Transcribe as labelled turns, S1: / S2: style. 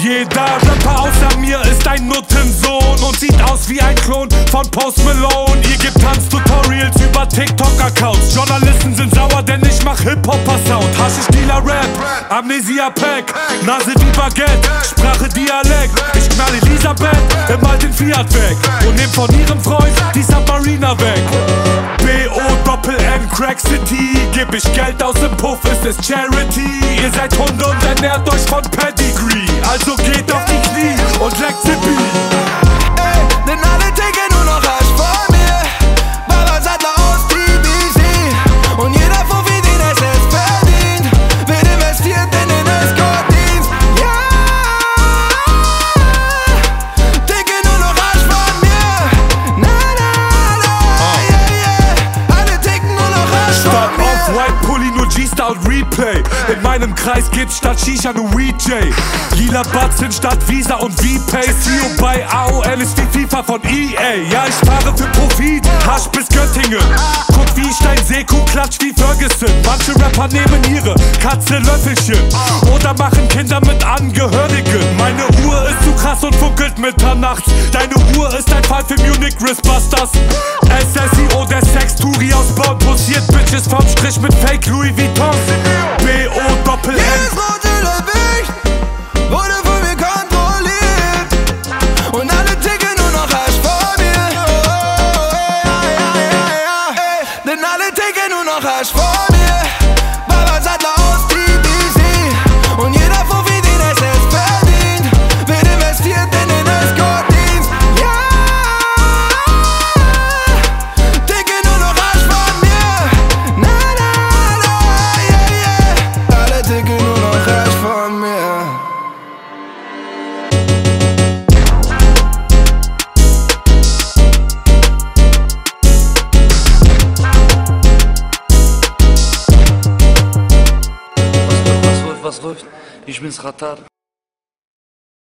S1: Jeder Rapper außer mir ist ein Nuttensohn und sieht aus wie ein Klon von Post Malone. Ihr gebt Tanztutorials über TikTok-Accounts. Journalisten sind sauer, denn ich mach Hip-Hopper-Sound. Haschisch-Dealer-Rap, Amnesia-Pack, Nase wie Baguette, Sprache Dialekt. Ich knall Elisabeth im alten Fiat weg und nehm von ihrem Freund die Submariner weg. B-O-Doppel-N, Crack City, geb ich Geld aus dem Puff, ist es Charity. Ihr seid Hunde und ernährt euch von Pedigree, also geht auf die Knie und leckt Zippy.
S2: Denn alle ticken nur noch Hasch vor mir. Baba Sattler aus TBC. Und jeder Fuffi, den es verdient, wird investiert in den Escort-Dienst. Ja, ticken nur noch Hasch vor mir. Na, na, na, yeah, yeah. Alle ticken nur noch Hasch vor mir.
S1: Statt Off-White Pulli nur G-Star und Replay. In meinem Kreis gibt's statt Shisha nur Weed J. Lila Batzen statt Visa und VPay. CEO bei AOL ist wie FIFA von EA. Ja, ich fahre für Profit, Hasch bis Göttingen. Guck wie ich dein Seku klatsch wie Ferguson. Manche Rapper nehmen ihre Katze Löffelchen oder machen Kinder mit Angehörigen. Meine Uhr ist zu krass und funkelt mitternachts. Deine Uhr ist ein Fall für Munich Wristbusters. SSIO, der Sex-Touri aus Bonn, posiert Bitches vom Strich mit Fake Louis Vuitton. B-O-Doppel-N.
S2: Jedes rote Licht wurde von mir kontrolliert. Und alle ticken nur noch Hasch vor mir. Denn alle ticken nur noch Hasch vor mir. Baba Sattler aus TBC. Und jeder Fuffi, den es verdient, wird investiert in den Escort-Dienst. Ja, ticken nur noch Hasch vor mir. Na, na, na, yeah, yeah. Alle ticken nur noch Hasch von mir.
S3: Was läuft? Ich bin's Ratar.